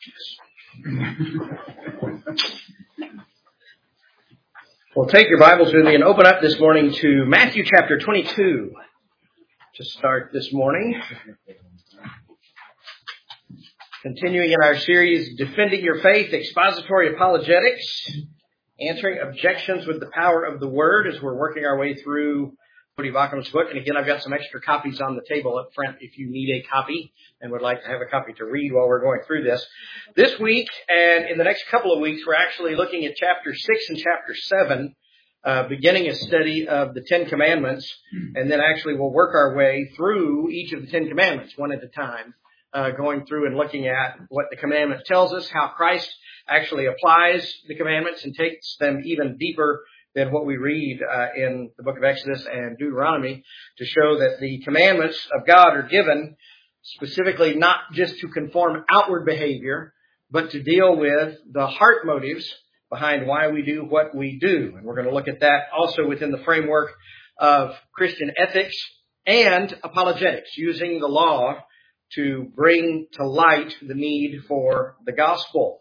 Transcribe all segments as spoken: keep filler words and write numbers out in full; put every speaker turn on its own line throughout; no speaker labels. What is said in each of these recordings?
Well, take your Bibles with me and open up this morning to Matthew chapter twenty-two to start this morning. Continuing in our series, Defending Your Faith, Expository Apologetics, answering objections with the power of the Word as we're working our way through Voddie Baucham's book. And again, I've got some extra copies on the table up front if you need a copy and would like to have a copy to read while we're going through this. This week and in the next couple of weeks, we're actually looking at chapter six and chapter seven, uh, beginning a study of the Ten Commandments. And then actually we'll work our way through each of the Ten Commandments one at a time, uh, going through and looking at what the commandment tells us, how Christ actually applies the commandments and takes them even deeper than what we read uh, in the book of Exodus and Deuteronomy, to show that the commandments of God are given specifically not just to conform outward behavior, but to deal with the heart motives behind why we do what we do. And we're going to look at that also within the framework of Christian ethics and apologetics, using the law to bring to light the need for the gospel.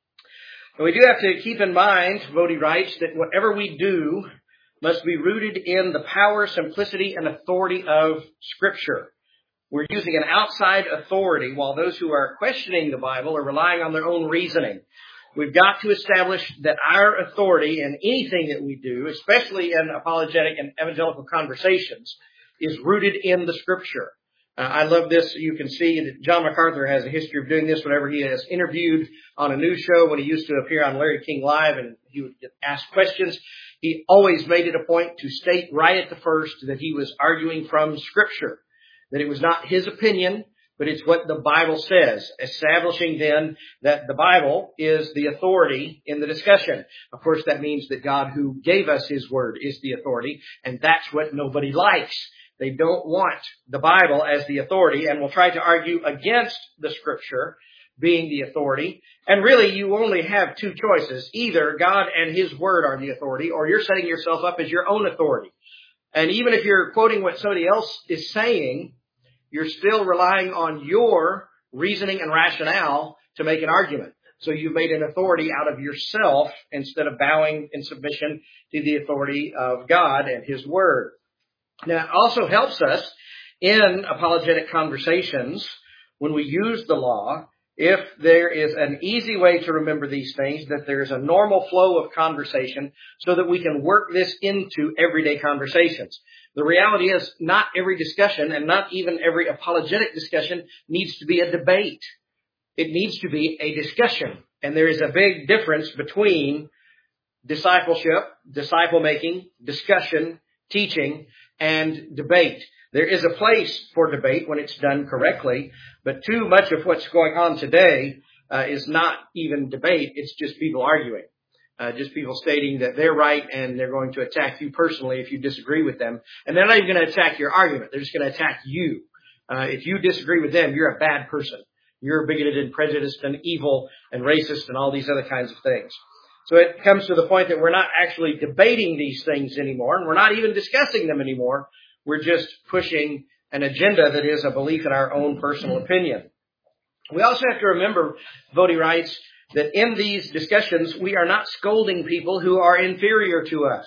And we do have to keep in mind, Voddie writes, that whatever we do must be rooted in the power, simplicity, and authority of Scripture. We're using an outside authority while those who are questioning the Bible are relying on their own reasoning. We've got to establish that our authority in anything that we do, especially in apologetic and evangelical conversations, is rooted in the Scripture. Uh, I love this. You can see that John MacArthur has a history of doing this whenever he has interviewed on a news show. When he used to appear on Larry King Live and he would get asked questions, he always made it a point to state right at the first that he was arguing from Scripture, that it was not his opinion, but it's what the Bible says, establishing then that the Bible is the authority in the discussion. Of course, that means that God who gave us His Word is the authority, and that's what nobody likes. They don't want the Bible as the authority and will try to argue against the Scripture being the authority. And really, you only have two choices. Either God and His Word are the authority, or you're setting yourself up as your own authority. And even if you're quoting what somebody else is saying, you're still relying on your reasoning and rationale to make an argument. So you've made an authority out of yourself instead of bowing in submission to the authority of God and His Word. Now, it also helps us in apologetic conversations when we use the law, if there is an easy way to remember these things, that there's a normal flow of conversation so that we can work this into everyday conversations. The reality is not every discussion and not even every apologetic discussion needs to be a debate. It needs to be a discussion. And there is a big difference between discipleship, disciple making, discussion, teaching, and debate. There is a place for debate when it's done correctly, but too much of what's going on today uh, is not even debate. It's just people arguing. Uh, just people stating that they're right and they're going to attack you personally if you disagree with them. And they're not even going to attack your argument. They're just going to attack you. Uh, if you disagree with them, you're a bad person. You're bigoted and prejudiced and evil and racist and all these other kinds of things. So it comes to the point that we're not actually debating these things anymore, and we're not even discussing them anymore. We're just pushing an agenda that is a belief in our own personal opinion. We also have to remember, Voddie writes, that in these discussions, we are not scolding people who are inferior to us.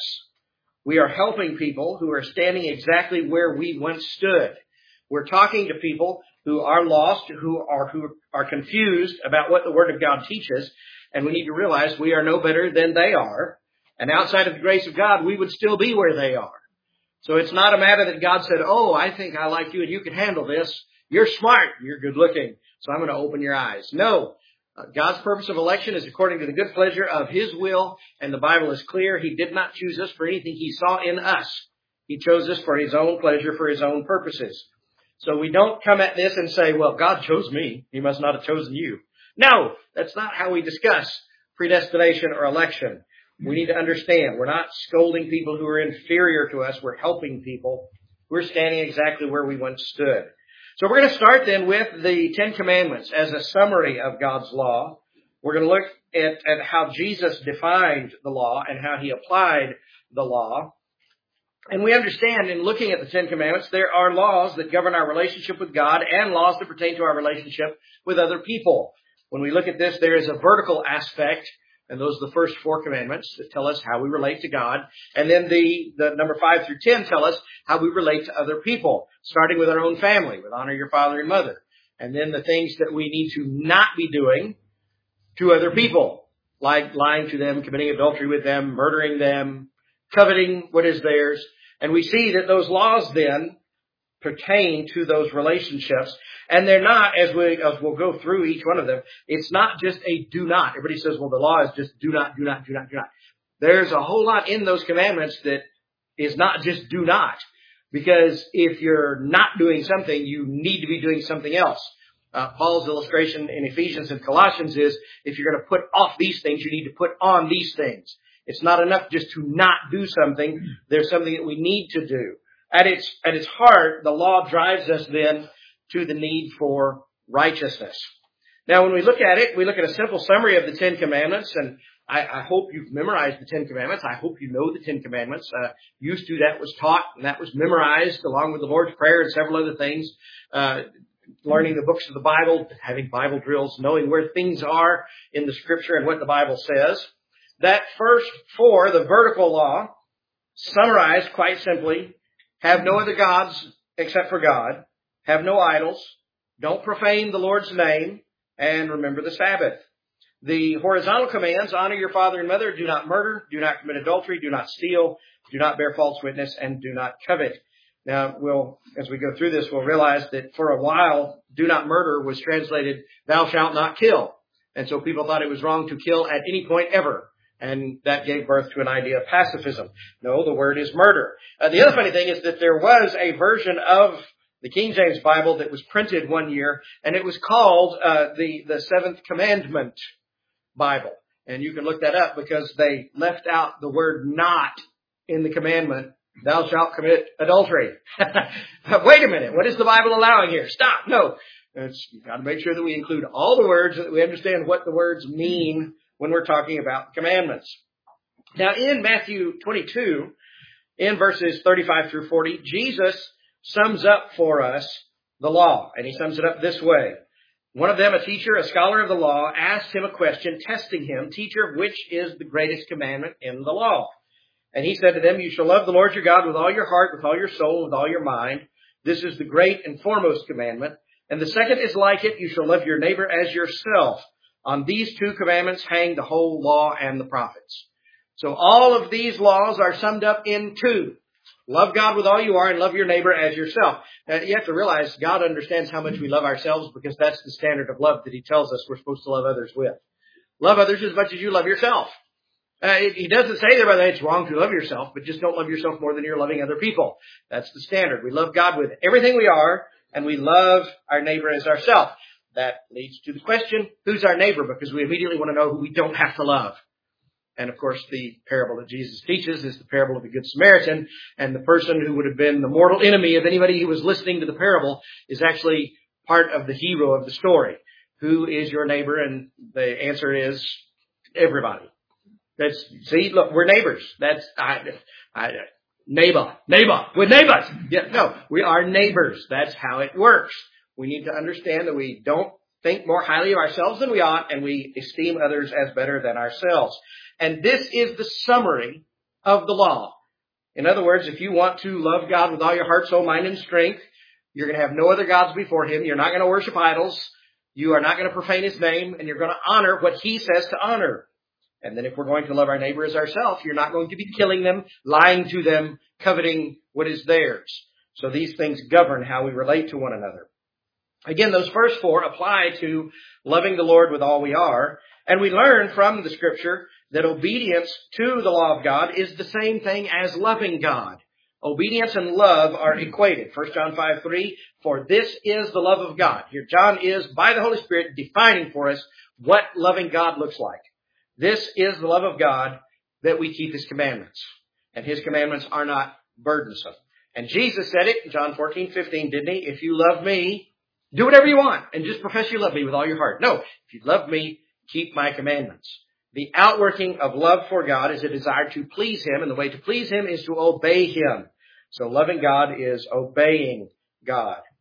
We are helping people who are standing exactly where we once stood. We're talking to people who are lost, who are who are confused about what the Word of God teaches. And we need to realize we are no better than they are. And outside of the grace of God, we would still be where they are. So it's not a matter that God said, oh, I think I like you and you can handle this. You're smart. You're good looking. So I'm going to open your eyes. No. Uh, God's purpose of election is according to the good pleasure of His will. And the Bible is clear. He did not choose us for anything He saw in us. He chose us for His own pleasure, for His own purposes. So we don't come at this and say, well, God chose me. He must not have chosen you. No, that's not how we discuss predestination or election. We need to understand we're not scolding people who are inferior to us. We're helping people. We're standing exactly where we once stood. So we're going to start then with the Ten Commandments as a summary of God's law. We're going to look at, at how Jesus defined the law and how He applied the law. And we understand in looking at the Ten Commandments, there are laws that govern our relationship with God and laws that pertain to our relationship with other people. When we look at this, there is a vertical aspect, and those are the first four commandments that tell us how we relate to God. And then the, the number five through ten tell us how we relate to other people, starting with our own family, with honor your father and mother. And then the things that we need to not be doing to other people, like lying to them, committing adultery with them, murdering them, coveting what is theirs. And we see that those laws then pertain to those relationships. And they're not, as, we, as we'll go through each one of them, it's not just a do not. Everybody says, well, the law is just do not, do not, do not, do not. There's a whole lot in those commandments that is not just do not. Because if you're not doing something, you need to be doing something else. Uh, Paul's illustration in Ephesians and Colossians is, if you're going to put off these things, you need to put on these things. It's not enough just to not do something. There's something that we need to do. At its, at its heart, the law drives us then to the need for righteousness. Now, when we look at it, we look at a simple summary of the Ten Commandments, and I, I hope you've memorized the Ten Commandments. I hope you know the Ten Commandments. Uh, used to, that was taught, and that was memorized along with the Lord's Prayer and several other things. Uh, learning the books of the Bible, having Bible drills, knowing where things are in the Scripture and what the Bible says. That first four, the vertical law, summarized quite simply: have no other gods except for God, have no idols, don't profane the Lord's name, and remember the Sabbath. The horizontal commands: honor your father and mother, do not murder, do not commit adultery, do not steal, do not bear false witness, and do not covet. Now, we'll, as we go through this, we'll realize that for a while, do not murder was translated, thou shalt not kill. And so people thought it was wrong to kill at any point ever. And that gave birth to an idea of pacifism. No, the word is murder. Uh, the other funny thing is that there was a version of the King James Bible that was printed one year, and it was called uh, the, the Seventh Commandment Bible. And you can look that up because they left out the word not in the commandment, thou shalt commit adultery. Wait a minute. What is the Bible allowing here? Stop. No. It's, you've got to make sure that we include all the words, that we understand what the words mean when we're talking about commandments. Now, in Matthew twenty-two, in verses thirty-five through forty, Jesus sums up for us the law. And he sums it up this way. One of them, a teacher, a scholar of the law, asked him a question, testing him, Teacher, which is the greatest commandment in the law? And he said to them, you shall love the Lord your God with all your heart, with all your soul, with all your mind. This is the great and foremost commandment. And the second is like it, you shall love your neighbor as yourself. On these two commandments hang the whole law and the prophets. So all of these laws are summed up in two. Love God with all you are and love your neighbor as yourself. Now, you have to realize God understands how much we love ourselves, because that's the standard of love that he tells us we're supposed to love others with. Love others as much as you love yourself. Uh, he doesn't say there by the way it's wrong to love yourself, but just don't love yourself more than you're loving other people. That's the standard. We love God with everything we are, and we love our neighbor as ourselves. That leads to the question, who's our neighbor? Because we immediately want to know who we don't have to love. And of course, the parable that Jesus teaches is the parable of the Good Samaritan. And the person who would have been the mortal enemy of anybody who was listening to the parable is actually part of the hero of the story. Who is your neighbor? And the answer is everybody. That's, see, look, we're neighbors. That's, I, I, neighbor, neighbor, we're neighbors. Yeah, no, we are neighbors. That's how it works. We need to understand that we don't think more highly of ourselves than we ought, and we esteem others as better than ourselves. And this is the summary of the law. In other words, if you want to love God with all your heart, soul, mind, and strength, you're going to have no other gods before him. You're not going to worship idols. You are not going to profane his name, and you're going to honor what he says to honor. And then if we're going to love our neighbor as ourselves, you're not going to be killing them, lying to them, coveting what is theirs. So these things govern how we relate to one another. Again, those first four apply to loving the Lord with all we are. And we learn from the Scripture that obedience to the law of God is the same thing as loving God. Obedience and love are equated. First John five three, for this is the love of God. Here John is, by the Holy Spirit, defining for us what loving God looks like. This is the love of God, that we keep his commandments. And his commandments are not burdensome. And Jesus said it in John fourteen fifteen, didn't he? If you love me, do whatever you want and just profess you love me with all your heart. No, if you love me, keep my commandments. The outworking of love for God is a desire to please him, and the way to please him is to obey him. So loving God is obeying God.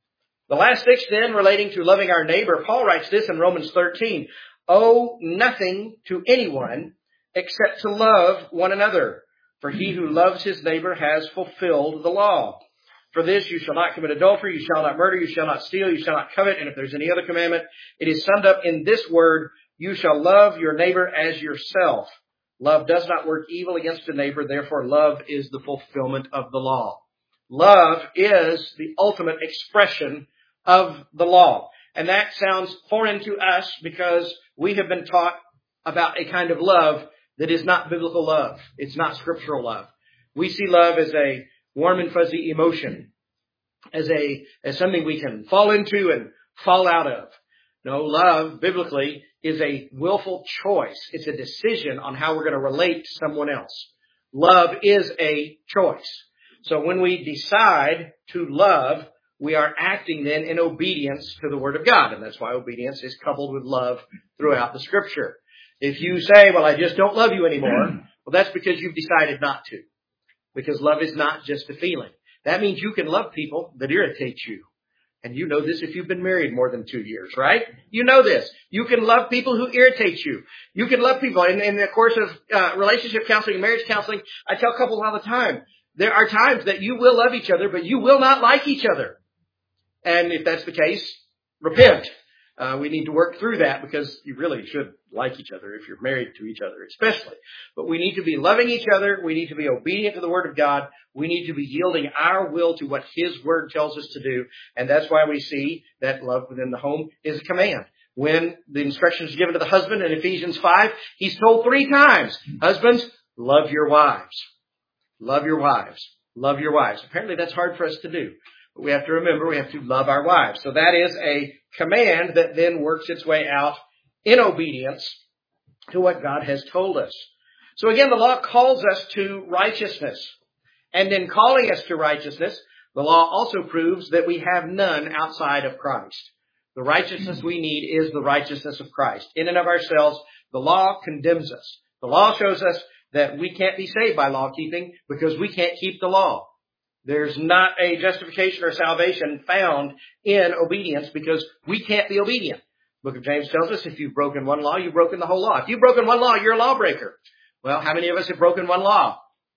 The last six then, relating to loving our neighbor, Paul writes this in Romans thirteen, owe nothing to anyone except to love one another. For he who loves his neighbor has fulfilled the law. For this, you shall not commit adultery, you shall not murder, you shall not steal, you shall not covet, and if there's any other commandment, it is summed up in this word, you shall love your neighbor as yourself. Love does not work evil against a neighbor, therefore love is the fulfillment of the law. Love is the ultimate expression of the law. And that sounds foreign to us because we have been taught about a kind of love that is not biblical love. It's not scriptural love. We see love as a warm and fuzzy emotion, as a as something we can fall into and fall out of. No, love, biblically, is a willful choice. It's a decision on how we're going to relate to someone else. Love is a choice. So when we decide to love, we are acting then in obedience to the Word of God. And that's why obedience is coupled with love throughout the Scripture. If you say, well, I just don't love you anymore, well, that's because you've decided not to. Because love is not just a feeling. That means you can love people that irritate you. And you know this if you've been married more than two years, right? You know this. You can love people who irritate you. You can love people. In, in the course of uh, relationship counseling and marriage counseling, I tell couples all the time, there are times that you will love each other, but you will not like each other. And if that's the case, repent. Uh, we need to work through that because you really should like each other if you're married to each other, especially. But we need to be loving each other. We need to be obedient to the Word of God. We need to be yielding our will to what His Word tells us to do. And that's why we see that love within the home is a command. When the instructions are given to the husband in Ephesians five, he's told three times, husbands, love your wives. Love your wives. Love your wives. Apparently that's hard for us to do. But we have to remember we have to love our wives. So that is a command that then works its way out in obedience to what God has told us. So again, the law calls us to righteousness. And in calling us to righteousness, the law also proves that we have none outside of Christ. The righteousness we need is the righteousness of Christ. In and of ourselves, the law condemns us. The law shows us that we can't be saved by law keeping because we can't keep the law. There's not a justification or salvation found in obedience because we can't be obedient. The book of James tells us if you've broken one law, you've broken the whole law. If you've broken one law, you're a lawbreaker. Well, how many of us have broken one law?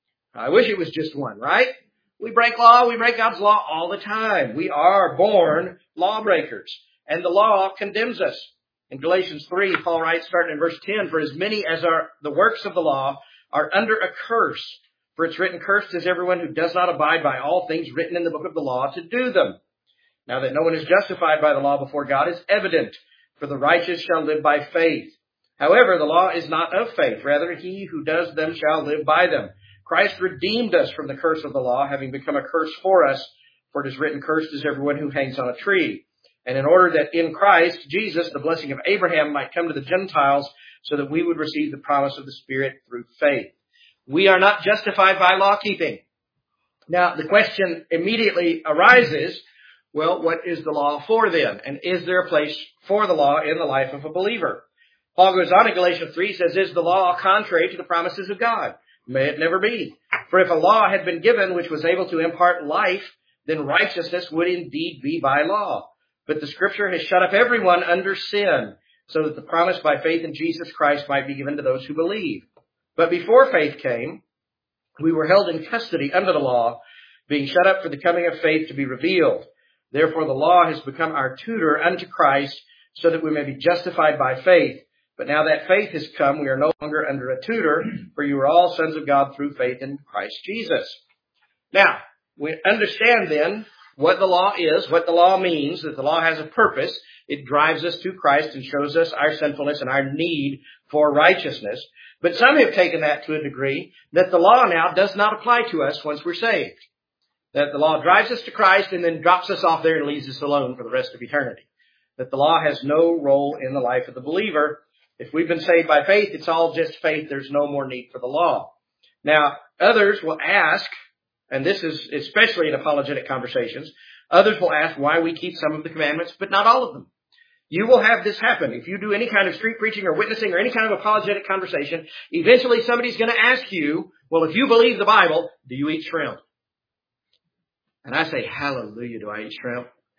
I wish it was just one, right? We break law, we break God's law all the time. We are born lawbreakers, and the law condemns us. In Galatians three, Paul writes, starting in verse ten, for as many as are the works of the law are under a curse. For it's written, cursed is everyone who does not abide by all things written in the book of the law to do them. Now that no one is justified by the law before God is evident, for the righteous shall live by faith. However, the law is not of faith. Rather, he who does them shall live by them. Christ redeemed us from the curse of the law, having become a curse for us. For it is written, cursed is everyone who hangs on a tree. And in order that in Christ Jesus, the blessing of Abraham might come to the Gentiles, so that we would receive the promise of the Spirit through faith. We are not justified by law keeping. Now, the question immediately arises, well, what is the law for then? And is there a place for the law in the life of a believer? Paul goes on in Galatians three, says, is the law contrary to the promises of God? May it never be. For if a law had been given which was able to impart life, then righteousness would indeed be by law. But the Scripture has shut up everyone under sin, so that the promise by faith in Jesus Christ might be given to those who believe. But before faith came, we were held in custody under the law, being shut up for the coming of faith to be revealed. Therefore the law has become our tutor unto Christ, so that we may be justified by faith. But now that faith has come, we are no longer under a tutor, for you are all sons of God through faith in Christ Jesus. Now, we understand then what the law is, what the law means, that the law has a purpose. It drives us to Christ and shows us our sinfulness and our need for righteousness. But some have taken that to a degree that the law now does not apply to us once we're saved. That the law drives us to Christ and then drops us off there and leaves us alone for the rest of eternity. That the law has no role in the life of the believer. If we've been saved by faith, it's all just faith. There's no more need for the law. Now, others will ask, and this is especially in apologetic conversations, others will ask why we keep some of the commandments, but not all of them. You will have this happen. If you do any kind of street preaching or witnessing or any kind of apologetic conversation, eventually somebody's going to ask you, well, if you believe the Bible, do you eat shrimp? And I say, hallelujah, do I eat shrimp?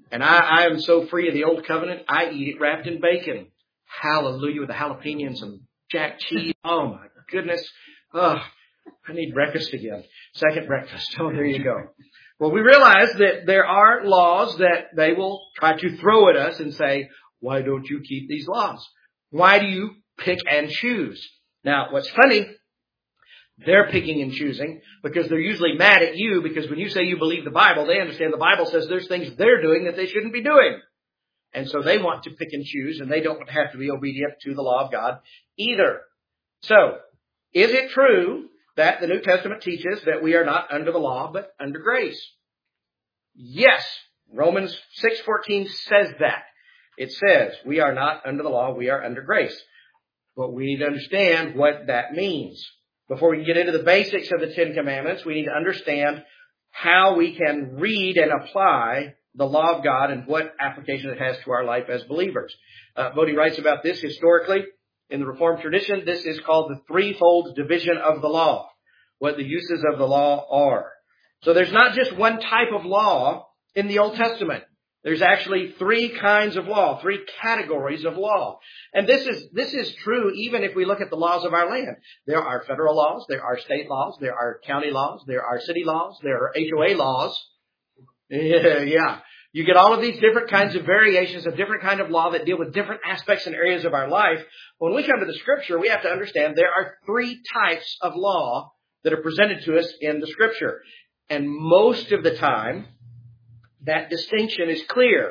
And I, I am so free of the old covenant, I eat it wrapped in bacon. Hallelujah, with the jalapeno and some jack cheese. Oh, my goodness. Oh, I need breakfast again. Second breakfast. Oh, there you go. Well, we realize that there are laws that they will try to throw at us and say, why don't you keep these laws? Why do you pick and choose? Now, what's funny, they're picking and choosing because they're usually mad at you because when you say you believe the Bible, they understand the Bible says there's things they're doing that they shouldn't be doing. And so they want to pick and choose, and they don't have to be obedient to the law of God either. So, is it true that the New Testament teaches that we are not under the law, but under grace? Yes. Romans six fourteen says that. It says we are not under the law, we are under grace. But we need to understand what that means. Before we can get into the basics of the Ten Commandments, we need to understand how we can read and apply the law of God and what application it has to our life as believers. Uh, Bodie writes about this historically. In the Reformed tradition, this is called the threefold division of the law, what the uses of the law are. So there's not just one type of law in the Old Testament. There's actually three kinds of law, three categories of law. And this is, this is true even if we look at the laws of our land. There are federal laws, there are state laws, there are county laws, there are city laws, there are H O A laws. Yeah, yeah. You get all of these different kinds of variations of different kind of law that deal with different aspects and areas of our life. When we come to the Scripture, we have to understand there are three types of law that are presented to us in the Scripture. And most of the time, that distinction is clear.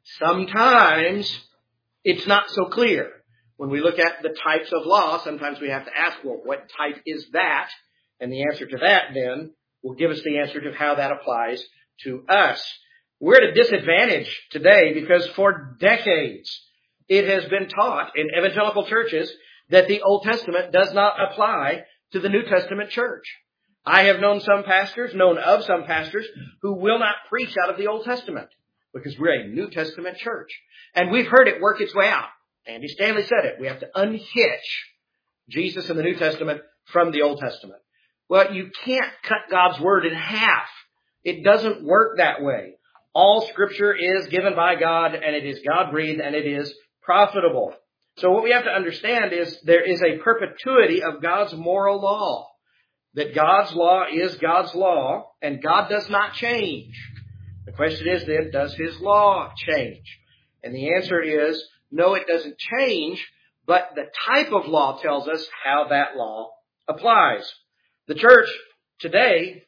Sometimes it's not so clear. When we look at the types of law, sometimes we have to ask, well, what type is that? And the answer to that then will give us the answer to how that applies to us. We're at a disadvantage today because for decades it has been taught in evangelical churches that the Old Testament does not apply to the New Testament church. I have known some pastors, known of some pastors, who will not preach out of the Old Testament because we're a New Testament church. And we've heard it work its way out. Andy Stanley said it. We have to unhitch Jesus in the New Testament from the Old Testament. Well, you can't cut God's Word in half. It doesn't work that way. All Scripture is given by God, and it is God-breathed, and it is profitable. So what we have to understand is there is a perpetuity of God's moral law. That God's law is God's law, and God does not change. The question is then, does His law change? And the answer is, no, it doesn't change, but the type of law tells us how that law applies. The church today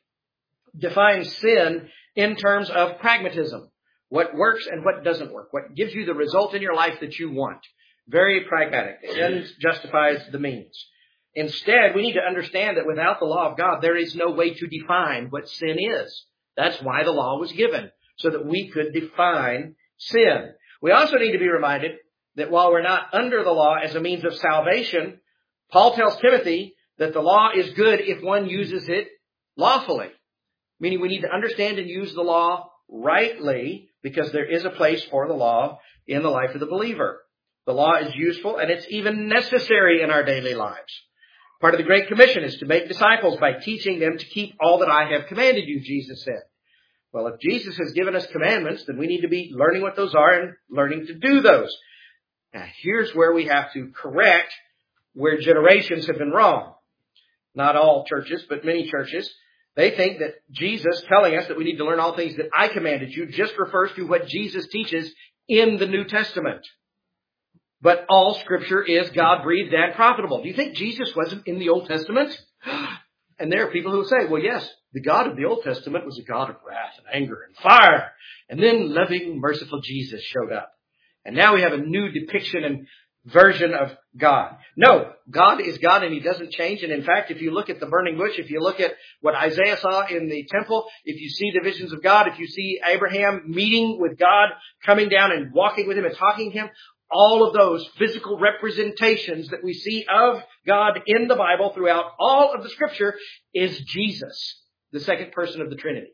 defines sin in terms of pragmatism. What works and what doesn't work. What gives you the result in your life that you want. Very pragmatic. Sin justifies the means. Instead, we need to understand that without the law of God, there is no way to define what sin is. That's why the law was given, so that we could define sin. We also need to be reminded that while we're not under the law as a means of salvation, Paul tells Timothy that the law is good if one uses it lawfully. Meaning we need to understand and use the law rightly because there is a place for the law in the life of the believer. The law is useful and it's even necessary in our daily lives. Part of the Great Commission is to make disciples by teaching them to keep all that I have commanded you, Jesus said. Well, if Jesus has given us commandments, then we need to be learning what those are and learning to do those. Now, here's where we have to correct where generations have been wrong. Not all churches, but many churches. They think that Jesus telling us that we need to learn all things that I commanded you just refers to what Jesus teaches in the New Testament. But all Scripture is God-breathed and profitable. Do you think Jesus wasn't in the Old Testament? And there are people who say, well, yes, the God of the Old Testament was a God of wrath and anger and fire. And then loving, merciful Jesus showed up. And now we have a new depiction and version of God. No, God is God and He doesn't change. And in fact, if you look at the burning bush, if you look at what Isaiah saw in the temple, if you see the visions of God, if you see Abraham meeting with God, coming down and walking with Him and talking to Him, all of those physical representations that we see of God in the Bible throughout all of the Scripture is Jesus, the second person of the Trinity.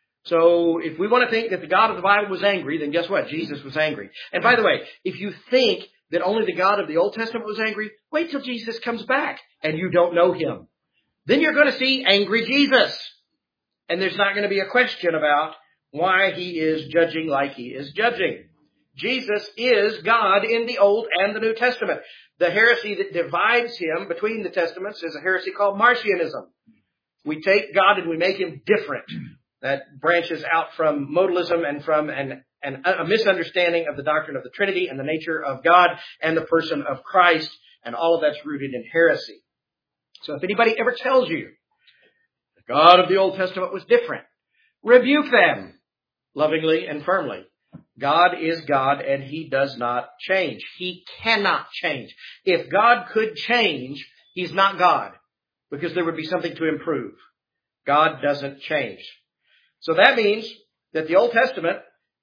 So if we want to think that the God of the Bible was angry, then guess what? Jesus was angry. And by the way, if you think that only the God of the Old Testament was angry, wait till Jesus comes back and you don't know Him. Then you're going to see angry Jesus. And there's not going to be a question about why he is judging like he is judging. Jesus is God in the Old and the New Testament. The heresy that divides him between the testaments is a heresy called Marcionism. We take God and we make him different. That branches out from modalism and from an, an, a misunderstanding of the doctrine of the Trinity and the nature of God and the person of Christ. And all of that's rooted in heresy. So if anybody ever tells you the God of the Old Testament was different, rebuke them lovingly and firmly. God is God and he does not change. He cannot change. If God could change, he's not God, because there would be something to improve. God doesn't change. So that means that the Old Testament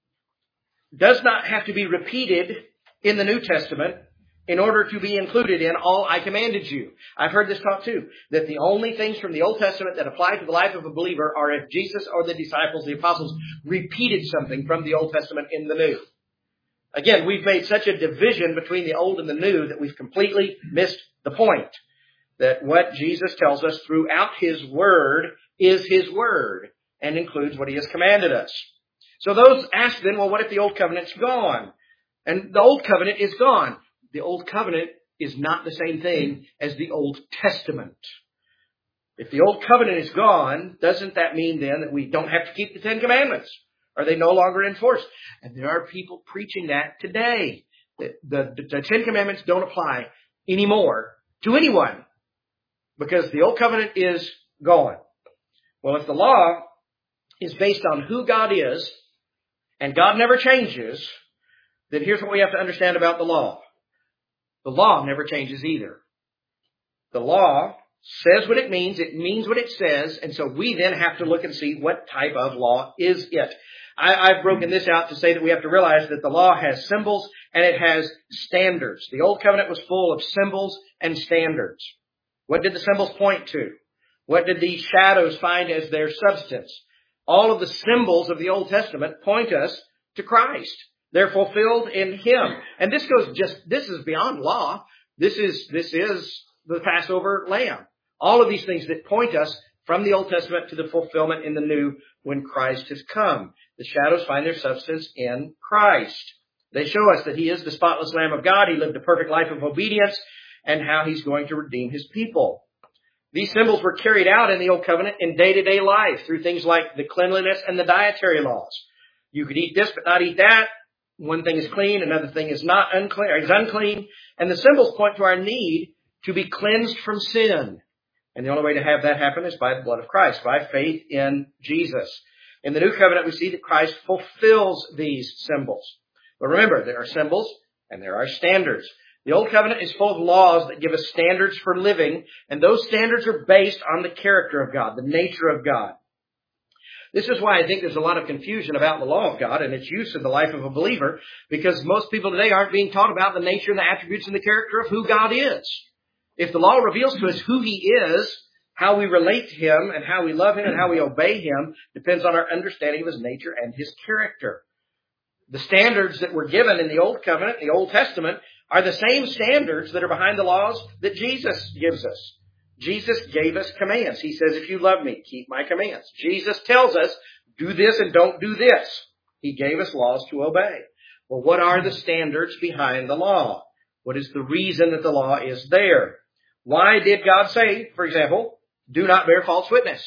does not have to be repeated in the New Testament in order to be included in all I commanded you. I've heard this taught too, that the only things from the Old Testament that apply to the life of a believer are if Jesus or the disciples, the apostles, repeated something from the Old Testament in the New. Again, we've made such a division between the Old and the New that we've completely missed the point. That what Jesus tells us throughout his word is his word and includes what he has commanded us. So those ask then, well, what if the Old Covenant's gone? And the Old Covenant is gone. The Old Covenant is not the same thing as the Old Testament. If the Old Covenant is gone, doesn't that mean then that we don't have to keep the Ten Commandments? Are they no longer enforced? And there are people preaching that today. The, the, the Ten Commandments don't apply anymore to anyone because the Old Covenant is gone. Well, if the law is based on who God is and God never changes, then here's what we have to understand about the law. The law never changes either. The law says what it means. It means what it says. And so we then have to look and see what type of law is it. I, I've broken this out to say that we have to realize that the law has symbols and it has standards. The Old Covenant was full of symbols and standards. What did the symbols point to? What did the shadows find as their substance? All of the symbols of the Old Testament point us to Christ. They're fulfilled in him. And this goes just, this is beyond law. This is, this is the Passover lamb. All of these things that point us from the Old Testament to the fulfillment in the New when Christ has come. The shadows find their substance in Christ. They show us that he is the spotless Lamb of God. He lived a perfect life of obedience and how he's going to redeem his people. These symbols were carried out in the Old Covenant in day-to-day life through things like the cleanliness and the dietary laws. You could eat this but not eat that. One thing is clean, another thing is not unclean, or is unclean. And the symbols point to our need to be cleansed from sin. And the only way to have that happen is by the blood of Christ, by faith in Jesus. In the New Covenant, we see that Christ fulfills these symbols. But remember, there are symbols and there are standards. The Old Covenant is full of laws that give us standards for living, and those standards are based on the character of God, the nature of God. This is why I think there's a lot of confusion about the law of God and its use in the life of a believer, because most people today aren't being taught about the nature and the attributes and the character of who God is. If the law reveals to us who he is, how we relate to him and how we love him and how we obey him depends on our understanding of his nature and his character. The standards that were given in the Old Covenant, the Old Testament, are the same standards that are behind the laws that Jesus gives us. Jesus gave us commands. He says, if you love me, keep my commands. Jesus tells us, do this and don't do this. He gave us laws to obey. Well, what are the standards behind the law? What is the reason that the law is there? Why did God say, for example, do not bear false witness?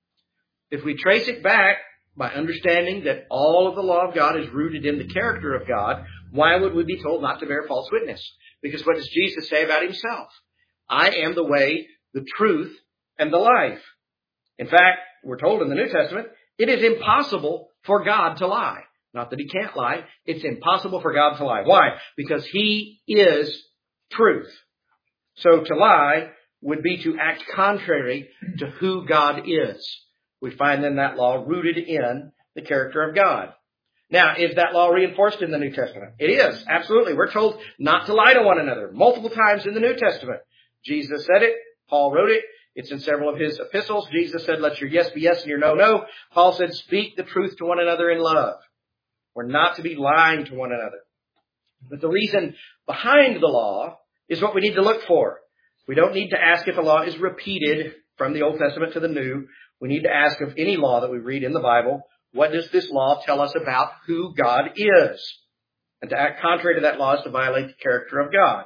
If we trace it back by understanding that all of the law of God is rooted in the character of God, why would we be told not to bear false witness? Because what does Jesus say about himself? I am the way, the truth, and the life. In fact, we're told in the New Testament, it is impossible for God to lie. Not that he can't lie. It's impossible for God to lie. Why? Because he is truth. So to lie would be to act contrary to who God is. We find then that law rooted in the character of God. Now, is that law reinforced in the New Testament? It is, absolutely. We're told not to lie to one another multiple times in the New Testament. Jesus said it. Paul wrote it. It's in several of his epistles. Jesus said, let your yes be yes and your no, no. Paul said, speak the truth to one another in love. We're not to be lying to one another. But the reason behind the law is what we need to look for. We don't need to ask if a law is repeated from the Old Testament to the New. We need to ask of any law that we read in the Bible, what does this law tell us about who God is? And to act contrary to that law is to violate the character of God.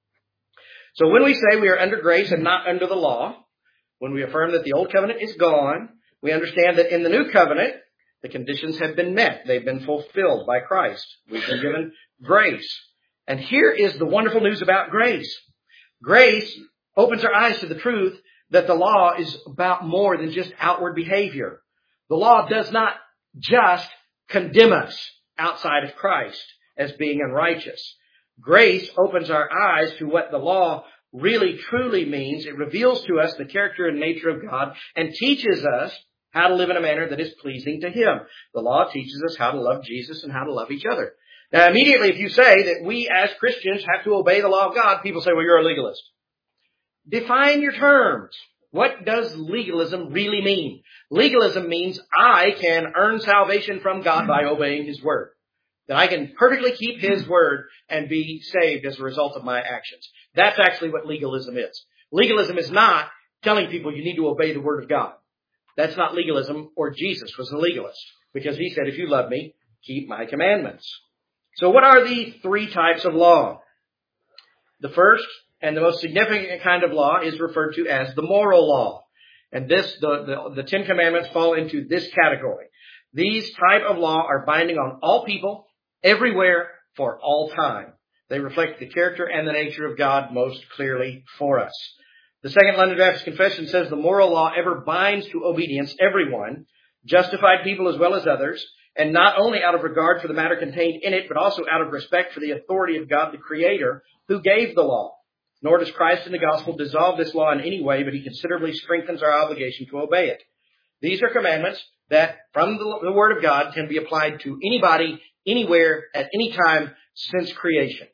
So when we say we are under grace and not under the law, when we affirm that the old covenant is gone, we understand that in the new covenant, the conditions have been met. They've been fulfilled by Christ. We've been given grace. And here is the wonderful news about grace. Grace opens our eyes to the truth that the law is about more than just outward behavior. The law does not just condemn us outside of Christ as being unrighteous. Grace opens our eyes to what the law really truly means. It reveals to us the character and nature of God and teaches us how to live in a manner that is pleasing to Him. The law teaches us how to love Jesus and how to love each other. Now, immediately, if you say that we as Christians have to obey the law of God, people say, well, you're a legalist. Define your terms. What does legalism really mean? Legalism means I can earn salvation from God by obeying His word. That I can perfectly keep His word and be saved as a result of my actions. That's actually what legalism is. Legalism is not telling people you need to obey the word of God. That's not legalism, or Jesus was a legalist, because He said, if you love me, keep my commandments. So what are the three types of law? The first and the most significant kind of law is referred to as the moral law. And this, the, the, the Ten Commandments fall into this category. These type of law are binding on all people, everywhere, for all time. They reflect the character and the nature of God most clearly for us. The Second London Baptist Confession says the moral law ever binds to obedience everyone, justified people as well as others, and not only out of regard for the matter contained in it, but also out of respect for the authority of God the Creator, who gave the law. Nor does Christ in the gospel dissolve this law in any way, but He considerably strengthens our obligation to obey it. These are commandments that, from the, the Word of God, can be applied to anybody, anywhere, at any time since creation.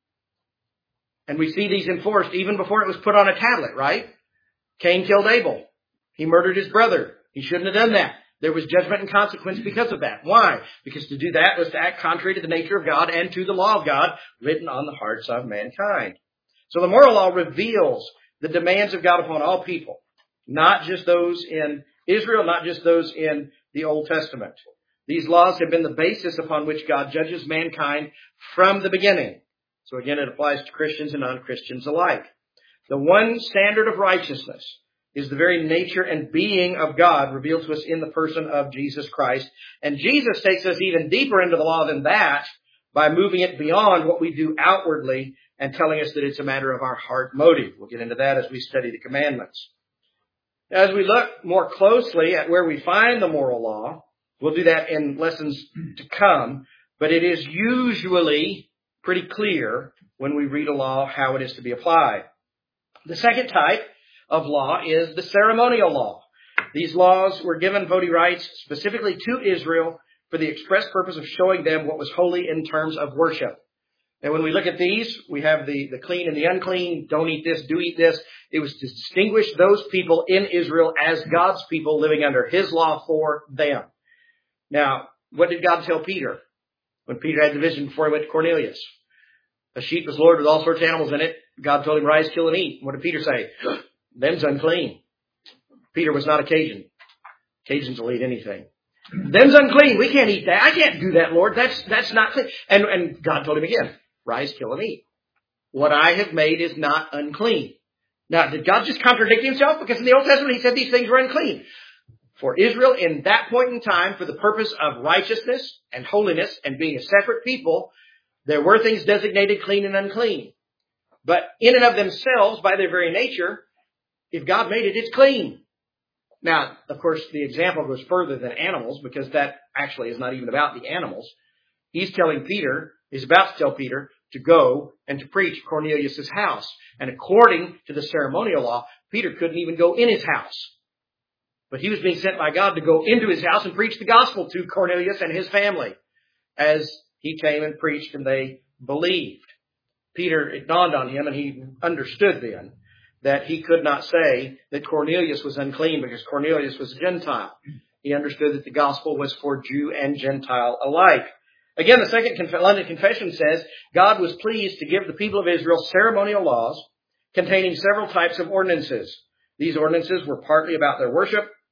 And we see these enforced even before it was put on a tablet, right? Cain killed Abel. He murdered his brother. He shouldn't have done that. There was judgment and consequence because of that. Why? Because to do that was to act contrary to the nature of God and to the law of God written on the hearts of mankind. So the moral law reveals the demands of God upon all people, not just those in Israel, not just those in the Old Testament. These laws have been the basis upon which God judges mankind from the beginning. So again, it applies to Christians and non-Christians alike. The one standard of righteousness is the very nature and being of God revealed to us in the person of Jesus Christ. And Jesus takes us even deeper into the law than that by moving it beyond what we do outwardly and telling us that it's a matter of our heart motive. We'll get into that as we study the commandments. As we look more closely at where we find the moral law, we'll do that in lessons to come, but it is usually pretty clear when we read a law how it is to be applied. The second type of law is the ceremonial law. These laws were given voting rights specifically to Israel for the express purpose of showing them what was holy in terms of worship. And when we look at these, we have the, the clean and the unclean, don't eat this, do eat this. It was to distinguish those people in Israel as God's people living under His law for them. Now, what did God tell Peter when Peter had the vision before he went to Cornelius? A sheep was loaded with all sorts of animals in it. God told him, rise, kill, and eat. What did Peter say? Them's unclean. Peter was not a Cajun. Cajuns will eat anything. Them's unclean. We can't eat that. I can't do that, Lord. That's that's not clean. And, and God told him again, rise, kill, and eat. What I have made is not unclean. Now, did God just contradict Himself? Because in the Old Testament He said these things were unclean. For Israel, in that point in time, for the purpose of righteousness and holiness and being a separate people, there were things designated clean and unclean. But in and of themselves, by their very nature, if God made it, it's clean. Now, of course, the example goes further than animals, because that actually is not even about the animals. He's telling Peter, he's about to tell Peter to go and to preach Cornelius' house. And according to the ceremonial law, Peter couldn't even go in his house. But he was being sent by God to go into his house and preach the gospel to Cornelius and his family. As he came and preached and they believed. Peter, it dawned on him and he understood then that he could not say that Cornelius was unclean because Cornelius was a Gentile. He understood that the gospel was for Jew and Gentile alike. Again, the Second London Confession says God was pleased to give the people of Israel ceremonial laws containing several types of ordinances. These ordinances were partly about their worship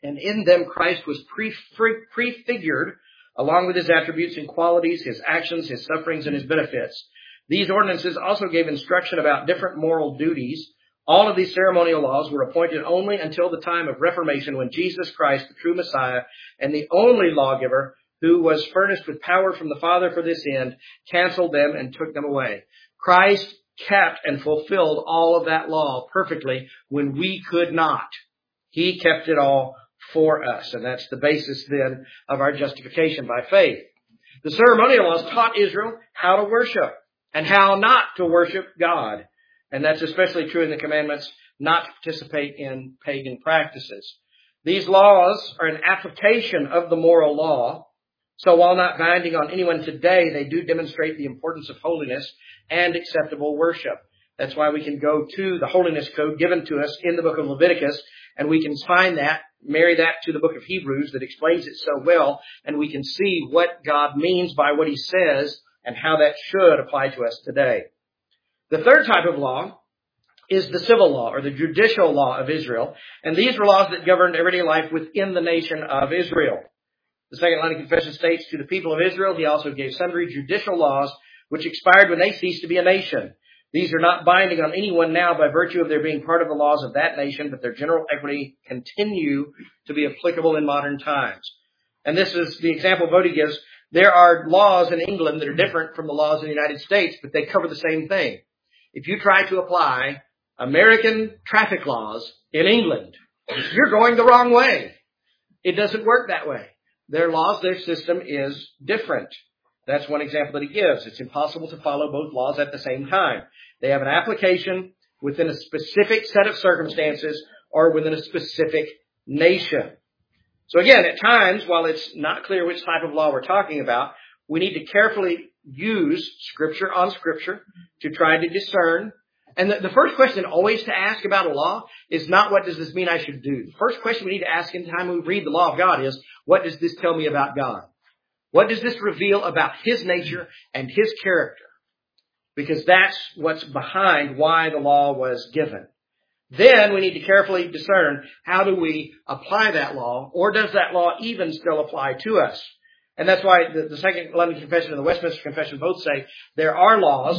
And in them Christ was pre- pre- prefigured along with his attributes and qualities, his actions, his sufferings, and his benefits. These ordinances also gave instruction about different moral duties. All of these ceremonial laws were appointed only until the time of Reformation, when Jesus Christ, the true Messiah and the only lawgiver who was furnished with power from the Father for this end, canceled them and took them away. Christ kept and fulfilled all of that law perfectly when we could not. He kept it all for us, and that's the basis then of our justification by faith. The ceremonial laws taught Israel how to worship and how not to worship God. And that's especially true in the commandments not to participate in pagan practices. These laws are an application of the moral law. So while not binding on anyone today, they do demonstrate the importance of holiness and acceptable worship. That's why we can go to the holiness code given to us in the book of Leviticus, and we can find that, marry that to the book of Hebrews that explains it so well, and we can see what God means by what he says and how that should apply to us today. The third type of law is the civil law, or the judicial law of Israel. And these were laws that governed everyday life within the nation of Israel. The Second Atlantic Confession states, to the people of Israel, he also gave sundry judicial laws, which expired when they ceased to be a nation. These are not binding on anyone now by virtue of their being part of the laws of that nation, but their general equity continue to be applicable in modern times. And this is the example Voddie gives. There are laws in England that are different from the laws in the United States, but they cover the same thing. If you try to apply American traffic laws in England, you're going the wrong way. It doesn't work that way. Their laws, their system is different. That's one example that he gives. It's impossible to follow both laws at the same time. They have an application within a specific set of circumstances or within a specific nation. So again, at times, while it's not clear which type of law we're talking about, we need to carefully use Scripture on Scripture to try to discern. And the, the first question always to ask about a law is not, what does this mean I should do? The first question we need to ask in time we read the law of God is, what does this tell me about God? What does this reveal about his nature and his character? Because that's what's behind why the law was given. Then we need to carefully discern, how do we apply that law, or does that law even still apply to us? And that's why the, the Second London Confession and the Westminster Confession both say there are laws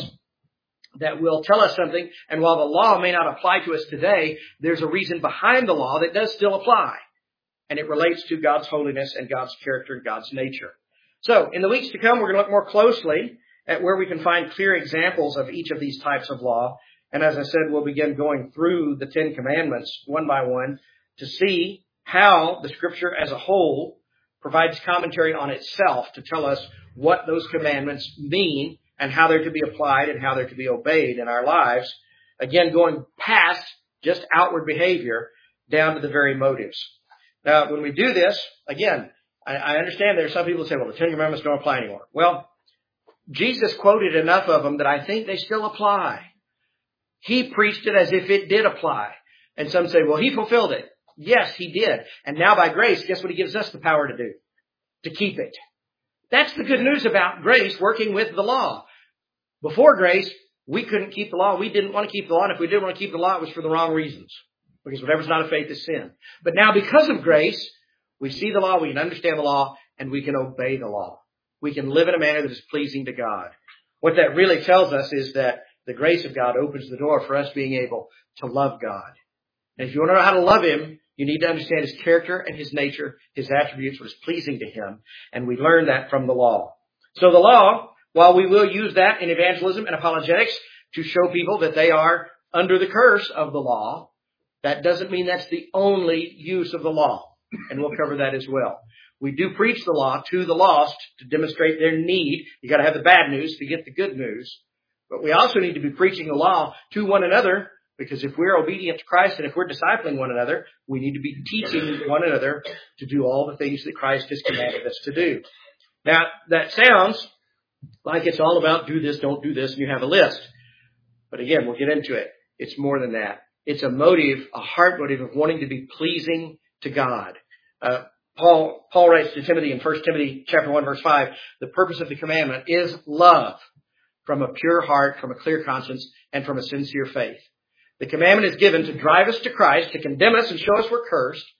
that will tell us something, and while the law may not apply to us today, there's a reason behind the law that does still apply. And it relates to God's holiness and God's character and God's nature. So, in the weeks to come, we're going to look more closely at where we can find clear examples of each of these types of law. And as I said, we'll begin going through the Ten Commandments one by one to see how the Scripture as a whole provides commentary on itself to tell us what those commandments mean and how they're to be applied and how they're to be obeyed in our lives. Again, going past just outward behavior down to the very motives. Now, when we do this, again, I, I understand there are some people who say, well, the Ten Commandments don't apply anymore. Well, Jesus quoted enough of them that I think they still apply. He preached it as if it did apply. And some say, well, he fulfilled it. Yes, he did. And now by grace, guess what he gives us the power to do? To keep it. That's the good news about grace working with the law. Before grace, we couldn't keep the law. We didn't want to keep the law. And if we did want to keep the law, it was for the wrong reasons. Because whatever's not of faith is sin. But now because of grace, we see the law, we can understand the law, and we can obey the law. We can live in a manner that is pleasing to God. What that really tells us is that the grace of God opens the door for us being able to love God. And if you want to know how to love him, you need to understand his character and his nature, his attributes, what is pleasing to him. And we learn that from the law. So the law, while we will use that in evangelism and apologetics to show people that they are under the curse of the law, that doesn't mean that's the only use of the law. And we'll cover that as well. We do preach the law to the lost to demonstrate their need. You got to have the bad news to get the good news. But we also need to be preaching the law to one another, because if we're obedient to Christ and if we're discipling one another, we need to be teaching one another to do all the things that Christ has commanded us to do. Now, that sounds like it's all about do this, don't do this, and you have a list. But again, we'll get into it. It's more than that. It's a motive, a heart motive of wanting to be pleasing to God. Uh, Paul, Paul writes to Timothy in First Timothy chapter one, verse five, the purpose of the commandment is love from a pure heart, from a clear conscience, and from a sincere faith. The commandment is given to drive us to Christ, to condemn us and show us we're cursed,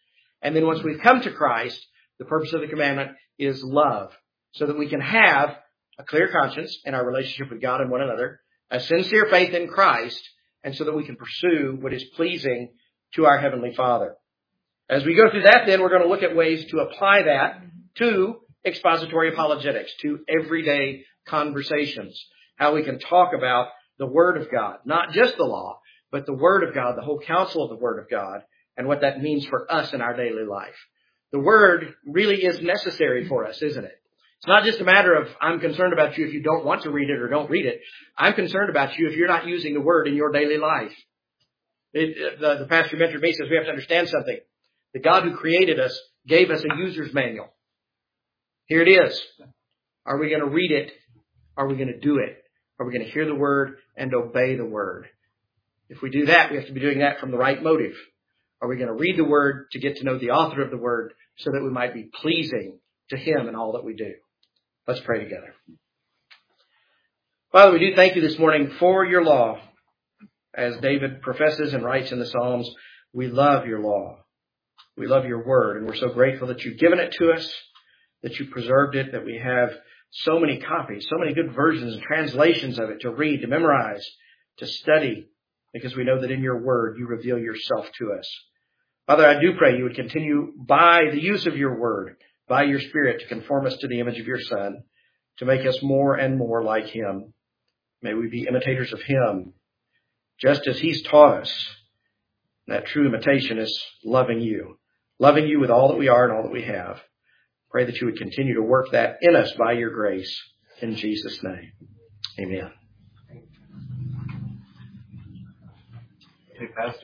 And then once we've come to Christ, the purpose of the commandment is love, so that we can have a clear conscience in our relationship with God and one another, a sincere faith in Christ, and so that we can pursue what is pleasing to our Heavenly Father. As we go through that, then, we're going to look at ways to apply that to expository apologetics, to everyday conversations, how we can talk about the Word of God, not just the law, but the Word of God, the whole counsel of the Word of God, and what that means for us in our daily life. The Word really is necessary for us, isn't it? It's not just a matter of, I'm concerned about you if you don't want to read it or don't read it. I'm concerned about you if you're not using the Word in your daily life. It, the, the pastor mentored me says we have to understand something. The God who created us gave us a user's manual. Here it is. Are we going to read it? Are we going to do it? Are we going to hear the Word and obey the Word? If we do that, we have to be doing that from the right motive. Are we going to read the Word to get to know the author of the Word so that we might be pleasing to Him in all that we do? Let's pray together. Father, we do thank you this morning for your law. As David professes and writes in the Psalms, we love your law. We love your Word, and we're so grateful that you've given it to us, that you preserved it, that we have so many copies, so many good versions and translations of it to read, to memorize, to study, because we know that in your Word you reveal yourself to us. Father, I do pray you would continue by the use of your Word, by your Spirit, to conform us to the image of your Son, to make us more and more like him. May we be imitators of him, just as he's taught us. That true imitation is loving you, loving you with all that we are and all that we have. Pray that you would continue to work that in us by your grace. In Jesus' name, amen.
Hey, Pastor.